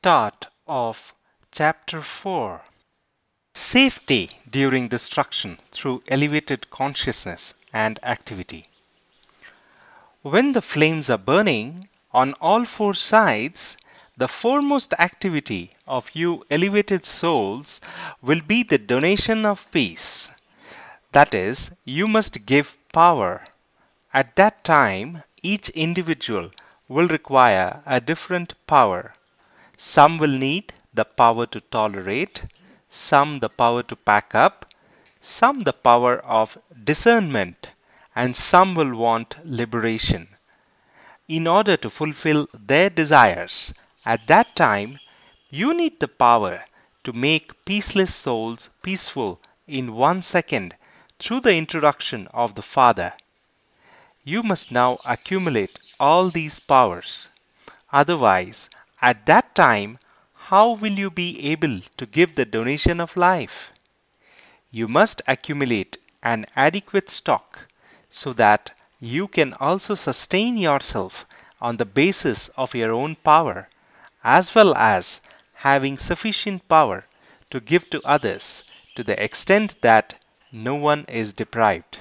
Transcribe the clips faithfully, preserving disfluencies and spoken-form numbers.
Start of Chapter four. Safety during destruction through elevated consciousness and activity. When the flames are burning on all four sides, the foremost activity of you elevated souls will be the donation of peace. That is, you must give power. At that time, each individual will require a different power. Some will need the power to tolerate, some the power to pack up, some the power of discernment, and some will want liberation. In order to fulfill their desires, at that time, you need the power to make peaceless souls peaceful in one second through the introduction of the Father. You must now accumulate all these powers. Otherwise, at that time, how will you be able to give the donation of life? You must accumulate an adequate stock so that you can also sustain yourself on the basis of your own power, as well as having sufficient power to give to others to the extent that no one is deprived.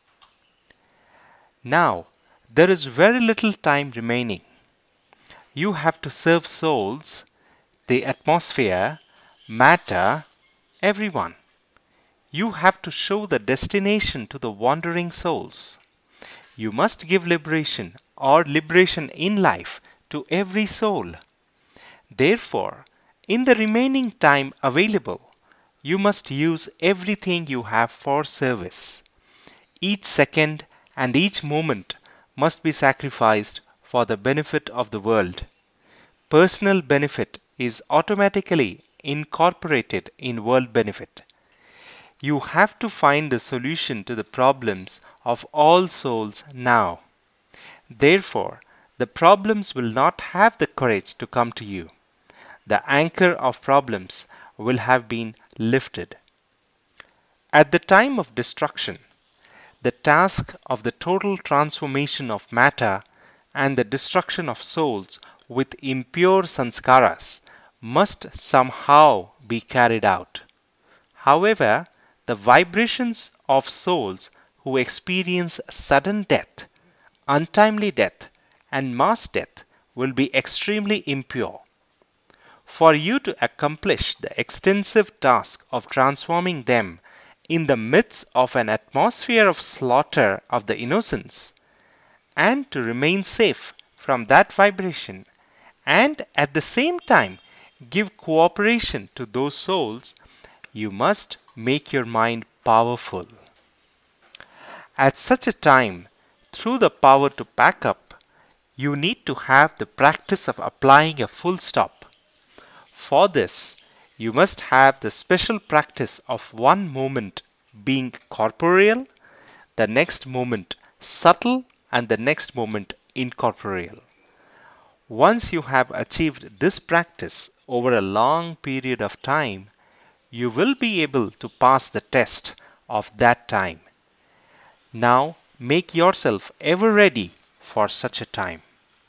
Now, there is very little time remaining. You have to serve souls, the atmosphere, matter, everyone. You have to show the destination to the wandering souls. You must give liberation or liberation in life to every soul. Therefore, in the remaining time available, you must use everything you have for service. Each second and each moment must be sacrificed for the benefit of the world. Personal benefit is automatically incorporated in world benefit. You have to find the solution to the problems of all souls now. Therefore, the problems will not have the courage to come to you. The anchor of problems will have been lifted. At the time of destruction, the task of the total transformation of matter and the destruction of souls with impure sanskaras must somehow be carried out. However, the vibrations of souls who experience sudden death, untimely death, and mass death will be extremely impure. For you to accomplish the extensive task of transforming them in the midst of an atmosphere of slaughter of the innocents, and to remain safe from that vibration, and at the same time give cooperation to those souls, you must make your mind powerful. At such a time, through the power to pack up, you need to have the practice of applying a full stop. For this, you must have the special practice of one moment being corporeal, the next moment subtle, and the next moment incorporeal. Once you have achieved this practice over a long period of time, you will be able to pass the test of that time. Now make yourself ever ready for such a time.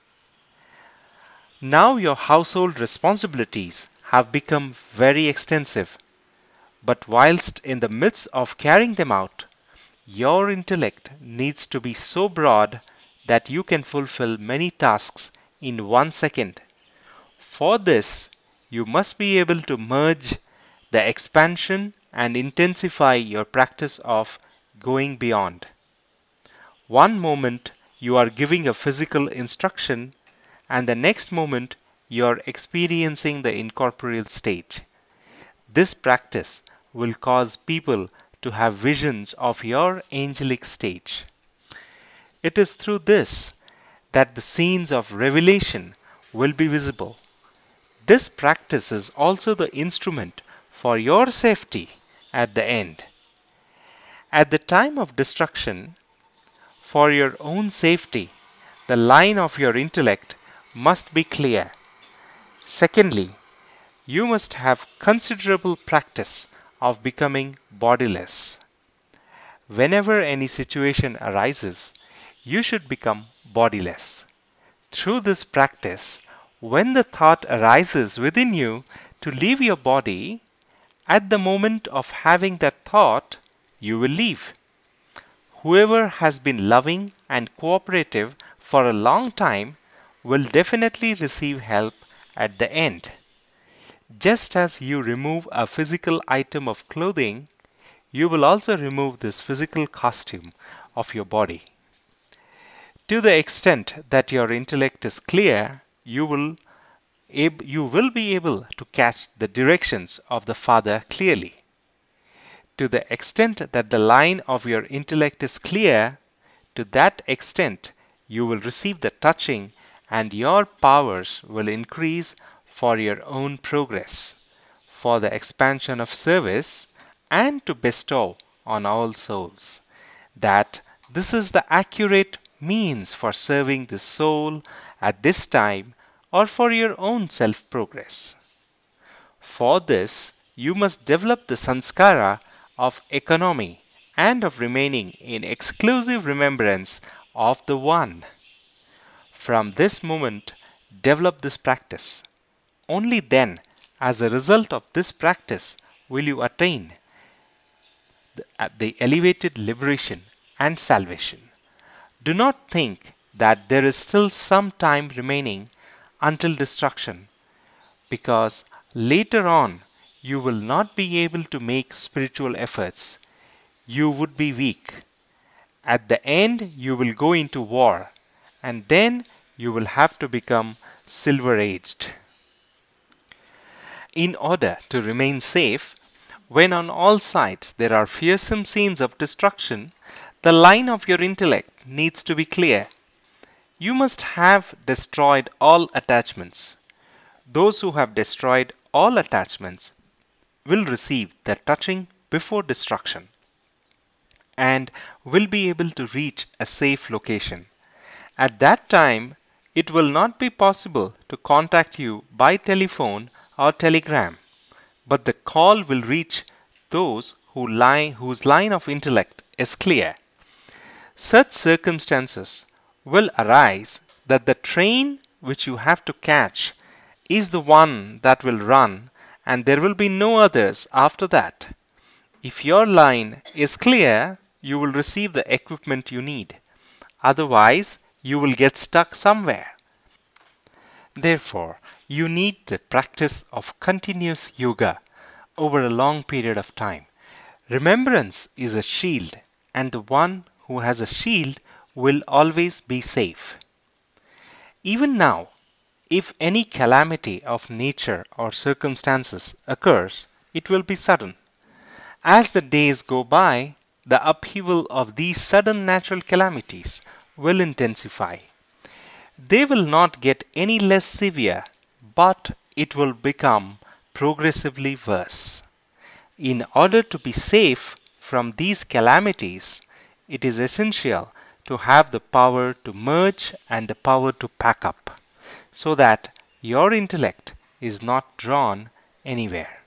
Now your household responsibilities have become very extensive, but whilst in the midst of carrying them out, your intellect needs to be so broad that you can fulfill many tasks in one second. For this, you must be able to merge the expansion and intensify your practice of going beyond. One moment you are giving a physical instruction, and the next moment you are experiencing the incorporeal stage. This practice will cause people to have visions of your angelic stage. It is through this that the scenes of revelation will be visible. This practice is also the instrument for your safety at the end. At the time of destruction, for your own safety, the line of your intellect must be clear. Secondly, you must have considerable practice of becoming bodiless. Whenever any situation arises, you should become bodiless. Through this practice, When the thought arises within you to leave your body, at the moment of having that thought, you will leave. Whoever has been loving and cooperative for a long time will definitely receive help at the end. Just as you remove a physical item of clothing, you will also remove this physical costume of your body. To the extent that your intellect is clear, you will, ab- you will be able to catch the directions of the Father clearly. To the extent that the line of your intellect is clear, to that extent you will receive the touching and your powers will increase for your own progress, for the expansion of service, and to bestow on all souls. That this is the accurate means for serving the soul at this time or for your own self progress. For this, you must develop the sanskara of economy and of remaining in exclusive remembrance of the One. From this moment, develop this practice. Only then, as a result of this practice, will you attain the, uh, the elevated liberation and salvation. Do not think that there is still some time remaining until destruction, because later on you will not be able to make spiritual efforts. You would be weak. At the end, you will go into war, and then you will have to become silver aged. In order to remain safe, when on all sides there are fearsome scenes of destruction, the line of your intellect needs to be clear. You must have destroyed all attachments. Those who have destroyed all attachments will receive the touching before destruction and will be able to reach a safe location. At that time, it will not be possible to contact you by telephone or telegram, but the call will reach those who lie, whose line of intellect is clear. Such circumstances will arise that the train which you have to catch is the one that will run, and there will be no others after that. If your line is clear, you will receive the equipment you need. Otherwise, you will get stuck somewhere. Therefore, you need the practice of continuous yoga over a long period of time. Remembrance is a shield, and the one who has a shield will always be safe. Even now, if any calamity of nature or circumstances occurs, it will be sudden. As the days go by, the upheaval of these sudden natural calamities will intensify. They will not get any less severe, but it will become progressively worse. In order to be safe from these calamities, it is essential to have the power to merge and the power to pack up, so that your intellect is not drawn anywhere.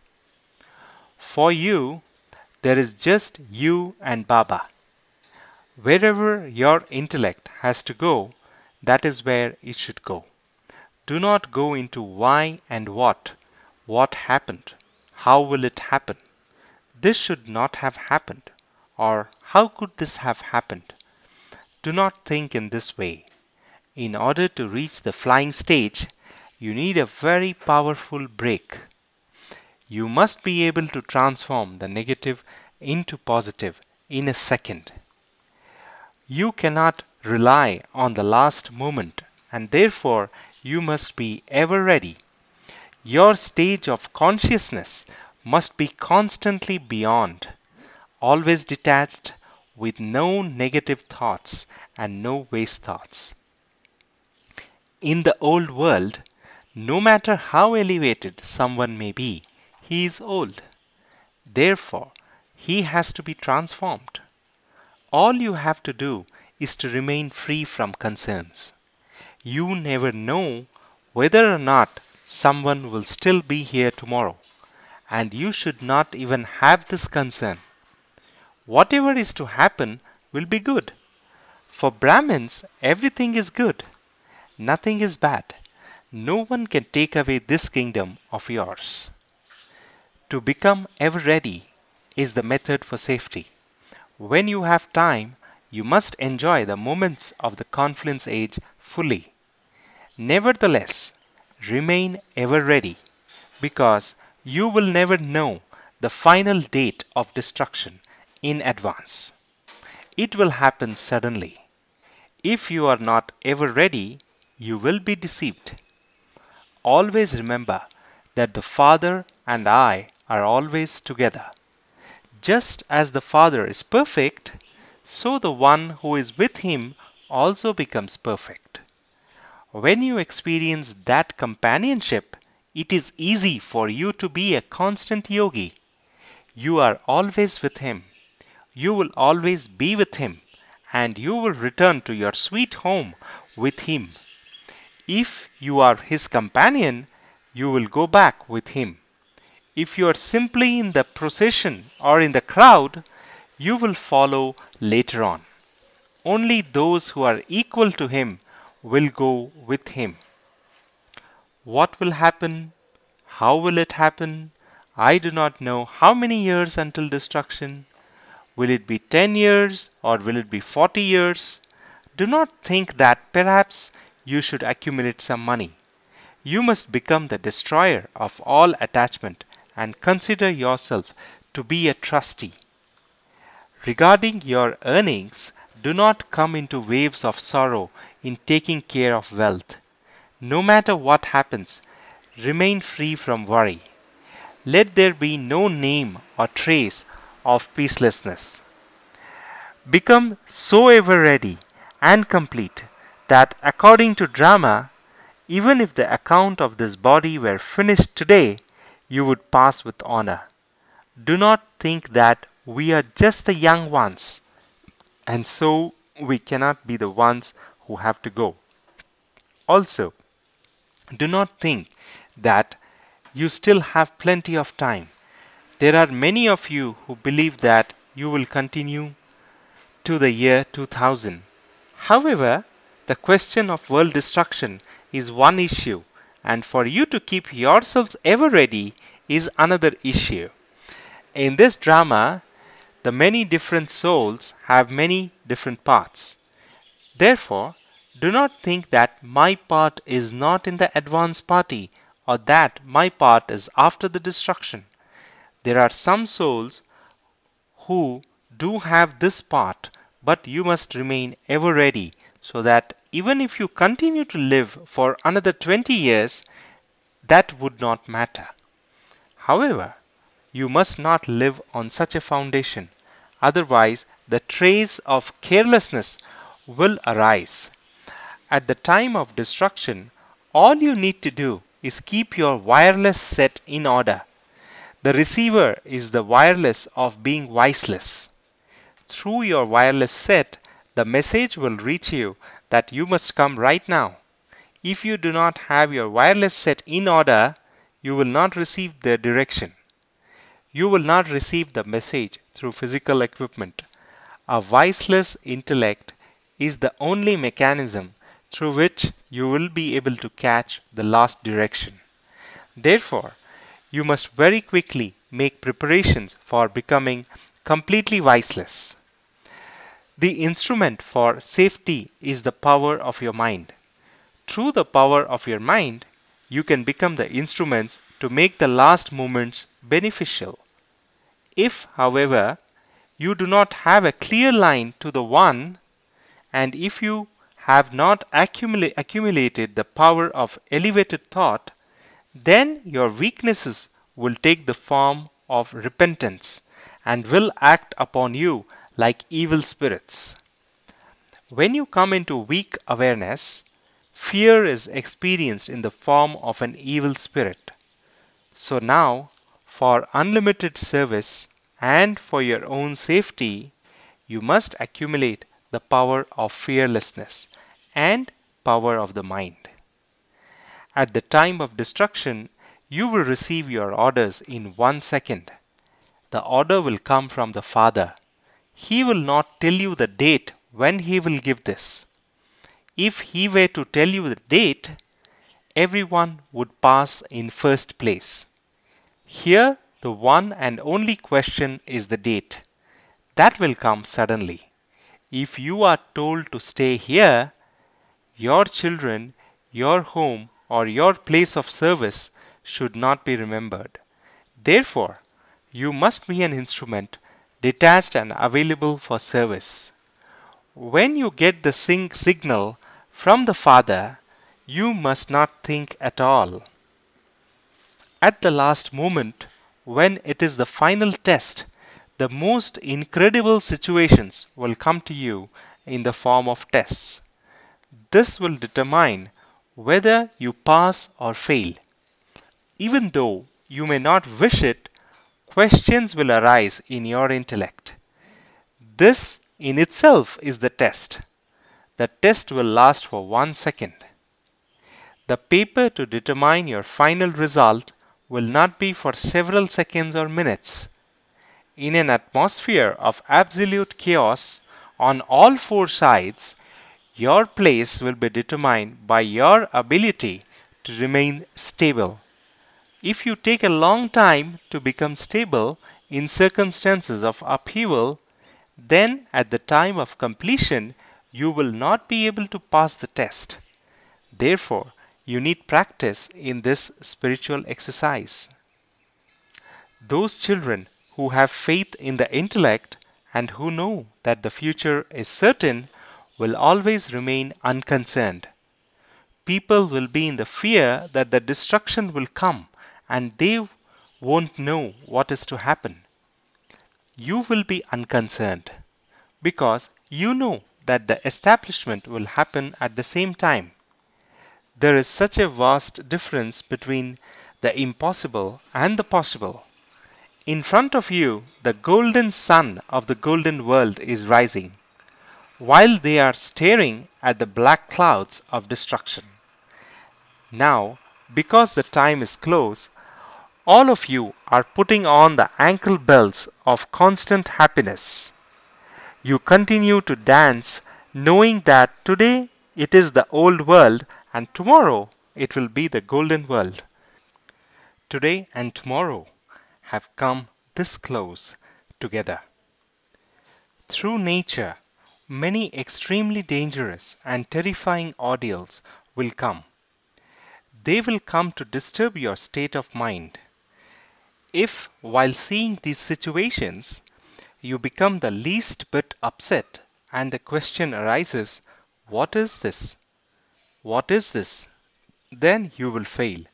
For you, there is just you and Baba. Wherever your intellect has to go, that is where it should go. Do not go into why and what, what happened, how will it happen. This should not have happened, or how could this have happened? Do not think in this way. In order to reach the flying stage, you need a very powerful brake. You must be able to transform the negative into positive in a second. You cannot rely on the last moment, and therefore you must be ever ready. Your stage of consciousness must be constantly beyond, always detached, with no negative thoughts and no waste thoughts. In the old world, no matter how elevated someone may be, he is old. Therefore, he has to be transformed. All you have to do is to remain free from concerns. You never know whether or not someone will still be here tomorrow, and you should not even have this concern. Whatever is to happen will be good. For Brahmins, everything is good. Nothing is bad. No one can take away this kingdom of yours. To become ever ready is the method for safety. When you have time, you must enjoy the moments of the confluence age fully. Nevertheless, remain ever ready, because you will never know the final date of destruction in advance. It will happen suddenly. If you are not ever ready, you will be deceived. Always remember that the Father and I are always together. Just as the Father is perfect, so the one who is with him also becomes perfect. When you experience that companionship, it is easy for you to be a constant yogi. You are always with him. You will always be with him, and you will return to your sweet home with him. If you are his companion, you will go back with him. If you are simply in the procession or in the crowd, you will follow later on. Only those who are equal to him will go with him. What will happen? How will it happen? I do not know how many years until destruction. Will it be ten years or will it be forty years? Do not think that perhaps you should accumulate some money. You must become the destroyer of all attachment and consider yourself to be a trustee. Regarding your earnings, do not come into waves of sorrow in taking care of wealth. No matter what happens, remain free from worry. Let there be no name or trace of peacelessness. Become so ever ready and complete that according to drama, even if the account of this body were finished today, you would pass with honor. Do not think that we are just the young ones, and so we cannot be the ones who have to go. Also, do not think that you still have plenty of time. There are many of you who believe that you will continue to the year two thousand. However, the question of world destruction is one issue, and for you to keep yourselves ever ready is another issue. In this drama, the many different souls have many different parts. Therefore, do not think that my part is not in the advance party or that my part is after the destruction. There are some souls who do have this part, but you must remain ever ready so that even if you continue to live for another twenty years, that would not matter. However, you must not live on such a foundation, otherwise, the trace of carelessness will arise. At the time of destruction, all you need to do is keep your wireless set in order. The receiver is the wireless of being voiceless. Through your wireless set, the message will reach you that you must come right now. If you do not have your wireless set in order, you will not receive the direction. You will not receive the message through physical equipment. A voiceless intellect is the only mechanism through which you will be able to catch the last direction. Therefore, you must very quickly make preparations for becoming completely voiceless. The instrument for safety is the power of your mind. Through the power of your mind, you can become the instruments to make the last moments beneficial. If, however, you do not have a clear line to the one, and if you have not accumula- accumulated the power of elevated thought, then your weaknesses will take the form of repentance and will act upon you like evil spirits. When you come into weak awareness, fear is experienced in the form of an evil spirit. So now, for unlimited service and for your own safety, you must accumulate the power of fearlessness and power of the mind. At the time of destruction, you will receive your orders in one second. The order will come from the Father. He will not tell you the date when He will give this. If He were to tell you the date, everyone would pass in first place. Here, the one and only question is the date. That will come suddenly. If you are told to stay here, your children, your home, or your place of service should not be remembered. Therefore, you must be an instrument, detached and available for service. When you get the sing- signal from the Father, you must not think at all. At the last moment, when it is the final test, the most incredible situations will come to you in the form of tests. This will determine whether you pass or fail. Even though you may not wish it, questions will arise in your intellect. This in itself is the test. The test will last for one second. The paper to determine your final result will not be for several seconds or minutes. In an atmosphere of absolute chaos on all four sides, your place will be determined by your ability to remain stable. If you take a long time to become stable in circumstances of upheaval, then at the time of completion you will not be able to pass the test. Therefore, you need practice in this spiritual exercise. Those children who have faith in the intellect and who know that the future is certain will always remain unconcerned. People will be in the fear that the destruction will come and they won't know what is to happen. You will be unconcerned because you know that the establishment will happen at the same time. There is such a vast difference between the impossible and the possible. In front of you, the golden sun of the golden world is rising, while they are staring at the black clouds of destruction. Now, because the time is close, all of you are putting on the ankle belts of constant happiness. You continue to dance knowing that today it is the old world and tomorrow it will be the golden world. Today and tomorrow have come this close together. Through nature, many extremely dangerous and terrifying ordeals will come. They will come to disturb your state of mind. If, while seeing these situations, you become the least bit upset and the question arises, what is this? What is this? Then you will fail.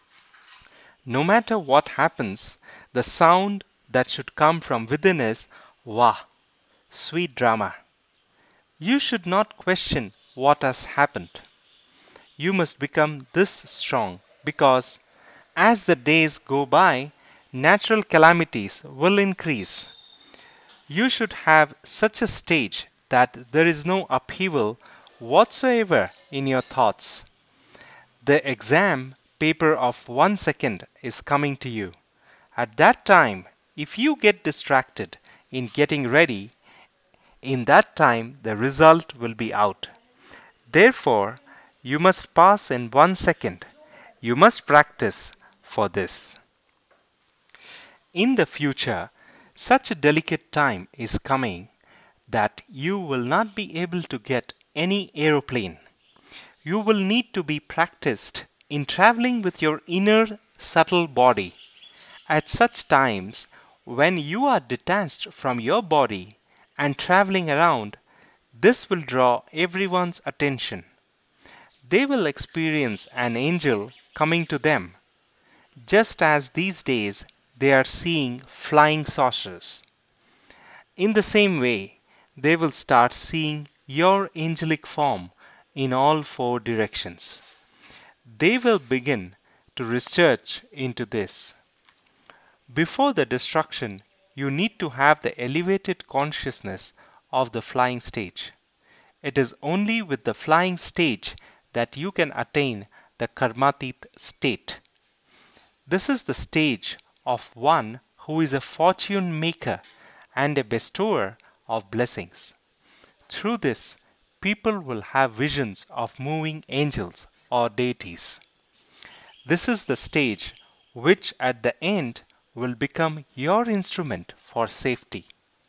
No matter what happens, the sound that should come from within is, Wah, sweet drama. You should not question what has happened. You must become this strong because as the days go by, natural calamities will increase. You should have such a stage that there is no upheaval whatsoever in your thoughts. The exam paper of one second is coming to you. At that time, if you get distracted in getting ready, in that time the result will be out. Therefore, you must pass in one second. You must practice for this. In the future, such a delicate time is coming that you will not be able to get any aeroplane. You will need to be practiced in traveling with your inner subtle body. At such times, when you are detached from your body and traveling around, this will draw everyone's attention. They will experience an angel coming to them, just as these days they are seeing flying saucers. In the same way, they will start seeing your angelic form in all four directions. They will begin to research into this. Before the destruction, you need to have the elevated consciousness of the flying stage. It is only with the flying stage that you can attain the karmatit state. This is the stage of one who is a fortune maker and a bestower of blessings. Through this, people will have visions of moving angels or deities. This is the stage which at the end will become your instrument for safety.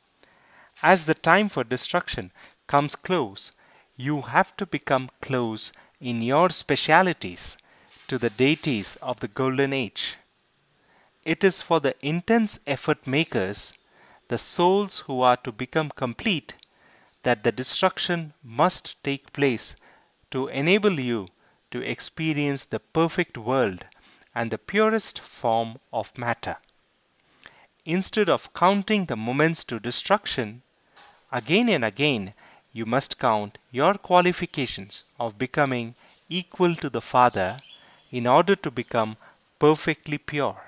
As the time for destruction comes close, you have to become close in your specialities to the deities of the Golden Age. It is for the intense effort makers, the souls who are to become complete, that the destruction must take place to enable you to experience the perfect world and the purest form of matter. Instead of counting the moments to destruction, again and again you must count your qualifications of becoming equal to the Father in order to become perfectly pure.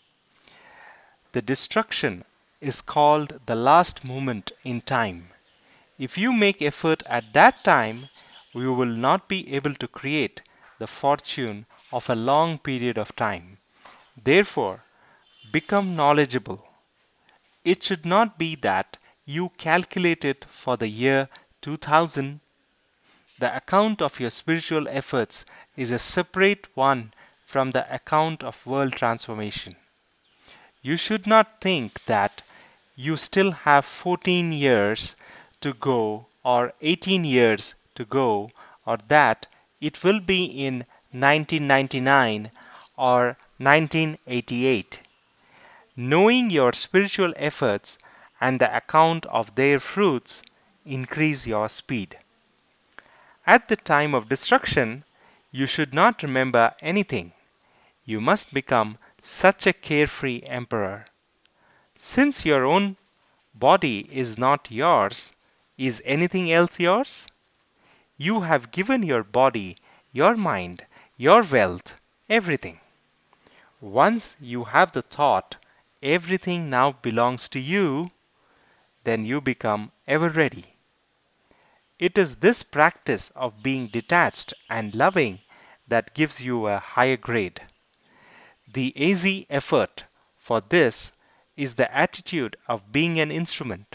The destruction is called the last moment in time. If you make effort at that time, you will not be able to create the fortune of a long period of time. Therefore, become knowledgeable. It should not be that you calculate it for the year two thousand. The account of your spiritual efforts is a separate one from the account of world transformation. You should not think that you still have fourteen years to go or eighteen years to go, or that it will be in nineteen ninety-nine or nineteen eighty-eight. Knowing your spiritual efforts and the account of their fruits increase your speed. At the time of destruction, you should not remember anything. You must become such a carefree emperor. Since your own body is not yours, is anything else yours? You have given your body, your mind, your wealth, everything. Once you have the thought, everything now belongs to you, then you become ever ready. It is this practice of being detached and loving that gives you a higher grade. The easy effort for this is the attitude of being an instrument.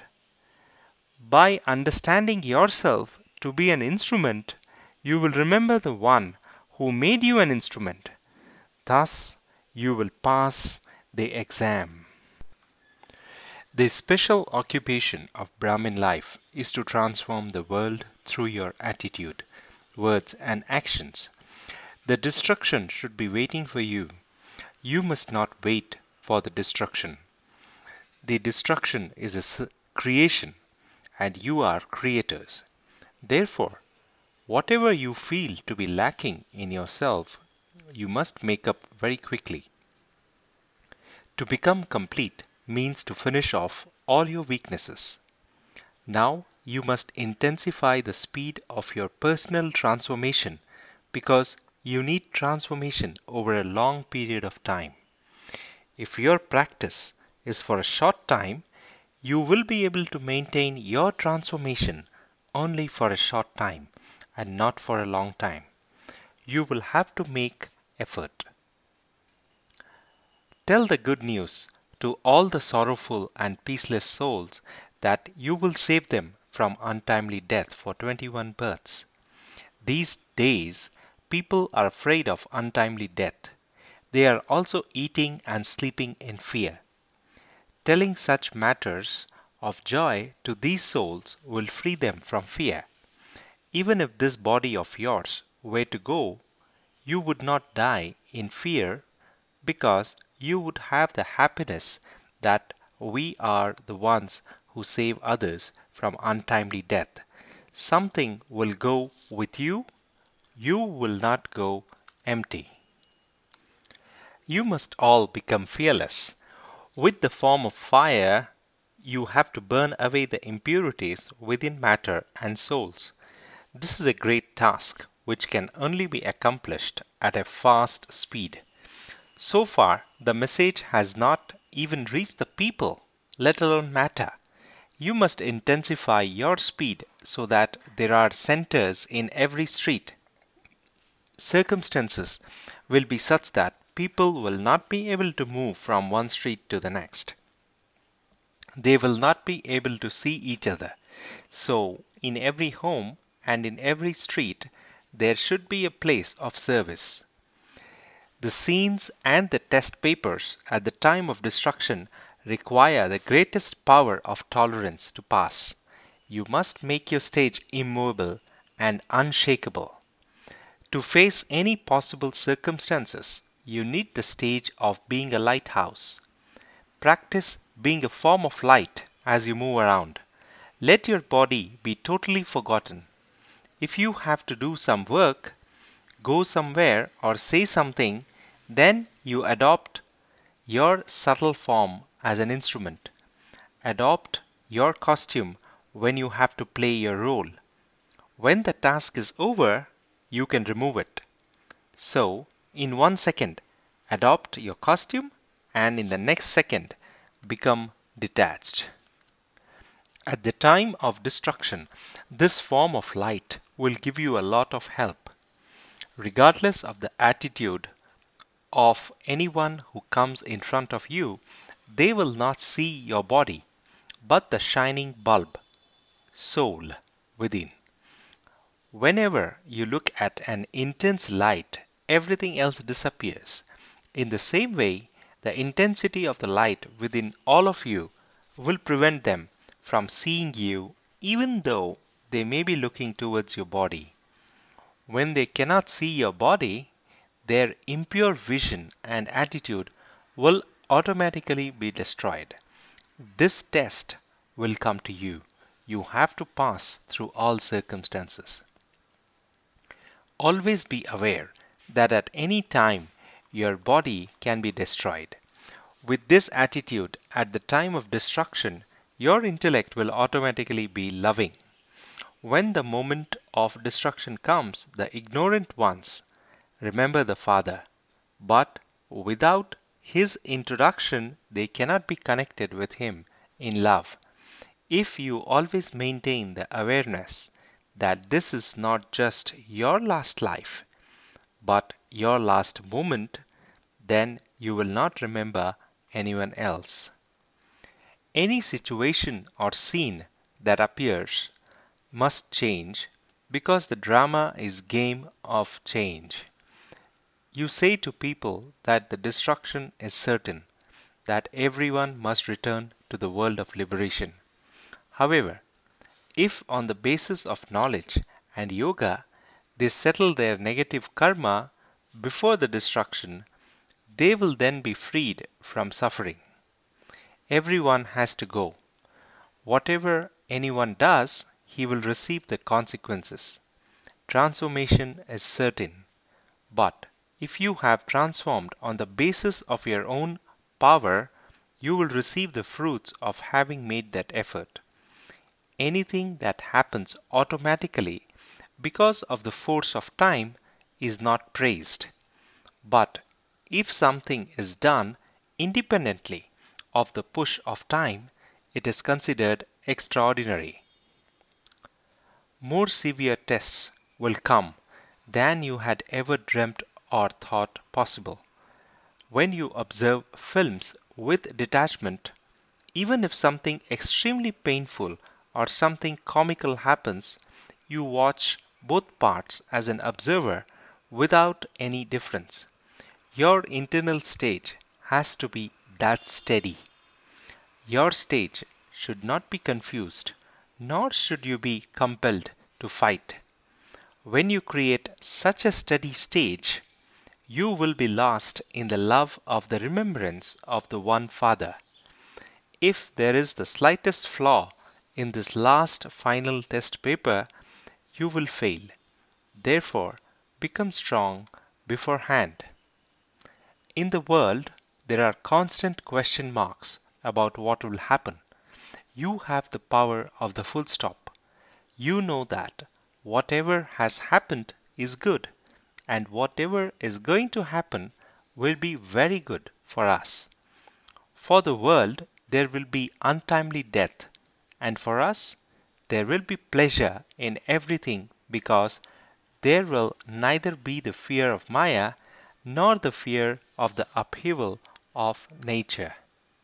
By understanding yourself to be an instrument, you will remember the one who made you an instrument. Thus, you will pass the exam. The special occupation of Brahmin life is to transform the world through your attitude, words, and actions. The destruction should be waiting for you. You must not wait for the destruction. The destruction is a creation, and you are creators. Therefore, whatever you feel to be lacking in yourself, you must make up very quickly. To become complete means to finish off all your weaknesses. Now you must intensify the speed of your personal transformation because you need transformation over a long period of time. If your practice is for a short time, you will be able to maintain your transformation only for a short time and not for a long time. You will have to make effort. Tell the good news to all the sorrowful and peaceless souls that you will save them from untimely death for twenty-one births. These days, people are afraid of untimely death. They are also eating and sleeping in fear. Telling such matters of joy to these souls will free them from fear. Even if this body of yours were to go, you would not die in fear because you would have the happiness that we are the ones who save others from untimely death. Something will go with you. You will not go empty. You must all become fearless. With the form of fire, you have to burn away the impurities within matter and souls. This is a great task which can only be accomplished at a fast speed. So far, the message has not even reached the people, let alone matter. You must intensify your speed so that there are centers in every street. Circumstances will be such that people will not be able to move from one street to the next. They will not be able to see each other. So, in every home and in every street, there should be a place of service. The scenes and the test papers at the time of destruction require the greatest power of tolerance to pass. You must make your stage immovable and unshakable. To face any possible circumstances, you need the stage of being a lighthouse. Practice being a form of light as you move around. Let your body be totally forgotten. If you have to do some work, go somewhere, or say something, then you adopt your subtle form as an instrument. Adopt your costume when you have to play your role. When the task is over, you can remove it. So, in one second, adopt your costume, and in the next second, become detached. At the time of destruction, this form of light will give you a lot of help. Regardless of the attitude of anyone who comes in front of you, they will not see your body, but the shining bulb, soul, within. Whenever you look at an intense light, everything else disappears. In the same way, the intensity of the light within all of you will prevent them from seeing you, even though they may be looking towards your body. When they cannot see your body, their impure vision and attitude will automatically be destroyed. This test will come to you. You have to pass through all circumstances. Always be aware that at any time your body can be destroyed. With this attitude, at the time of destruction, your intellect will automatically be loving. When the moment of destruction comes, the ignorant ones remember the Father, but without His introduction, they cannot be connected with Him in love. If you always maintain the awareness that this is not just your last life, but your last moment, then you will not remember anyone else. Any situation or scene that appears must change because the drama is game of change. You say to people that the destruction is certain, that everyone must return to the world of liberation. However, if on the basis of knowledge and yoga they settle their negative karma before the destruction, they will then be freed from suffering. Everyone has to go. Whatever anyone does, he will receive the consequences. Transformation is certain. But if you have transformed on the basis of your own power, you will receive the fruits of having made that effort. Anything that happens automatically because of the force of time is not praised. But if something is done independently of the push of time, it is considered extraordinary. More severe tests will come than you had ever dreamt or thought possible. When you observe films with detachment, even if something extremely painful or something comical happens, you watch both parts as an observer without any difference. Your internal stage has to be that steady. Your stage should not be confused, nor should you be compelled to fight. When you create such a steady stage, you will be lost in the love of the remembrance of the one Father. If there is the slightest flaw in this last final test paper, you will fail. Therefore, become strong beforehand. In the world, there are constant question marks about what will happen. You have the power of the full stop. You know that whatever has happened is good, and whatever is going to happen will be very good for us. For the world, there will be untimely death, and for us, there will be pleasure in everything because there will neither be the fear of Maya nor the fear of the upheaval of nature.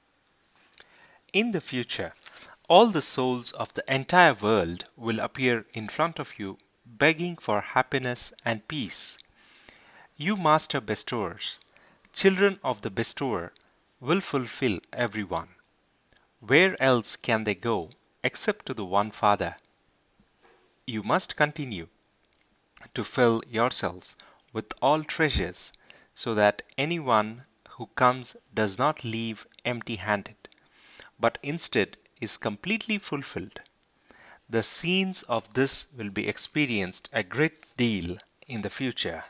In the future, all the souls of the entire world will appear in front of you begging for happiness and peace. You master bestowers, Children of the bestower will fulfill everyone. Where else can they go except to the one Father? You must continue to fill yourselves with all treasures, so that anyone who comes does not leave empty handed, but instead is completely fulfilled. The scenes of this will be experienced a great deal in the future.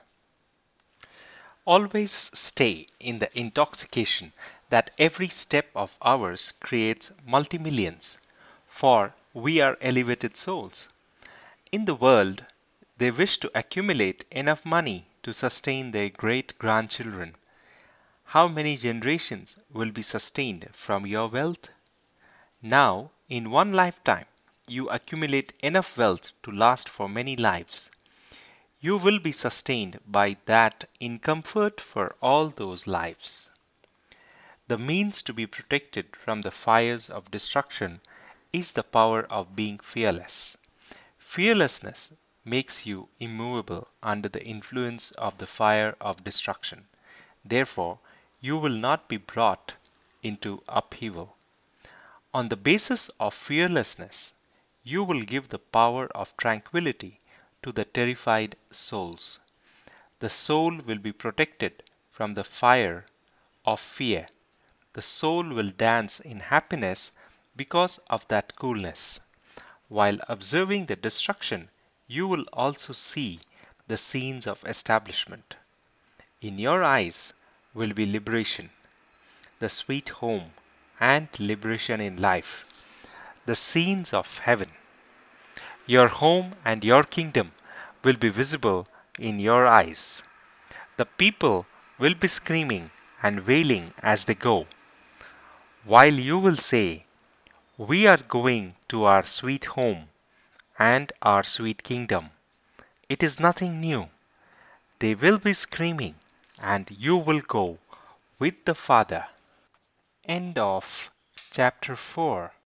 Always stay in the intoxication that every step of ours creates multi-millions, for we are elevated souls. In the world, they wish to accumulate enough money to sustain their great grandchildren. How many generations will be sustained from your wealth? Now, in one lifetime, you accumulate enough wealth to last for many lives. You will be sustained by that in comfort for all those lives. The means to be protected from the fires of destruction is the power of being fearless. Fearlessness makes you immovable under the influence of the fire of destruction. Therefore, you will not be brought into upheaval. On the basis of fearlessness, you will give the power of tranquility to the terrified souls. The soul will be protected from the fire of fear. The soul will dance in happiness because of that coolness. While observing the destruction, you will also see the scenes of establishment. In your eyes will be liberation, the sweet home, and liberation in life, the scenes of heaven. Your home and your kingdom will be visible in your eyes. The people will be screaming and wailing as they go, while you will say, "We are going to our sweet home and our sweet kingdom." It is nothing new. They will be screaming, and you will go with the Father. End of chapter four.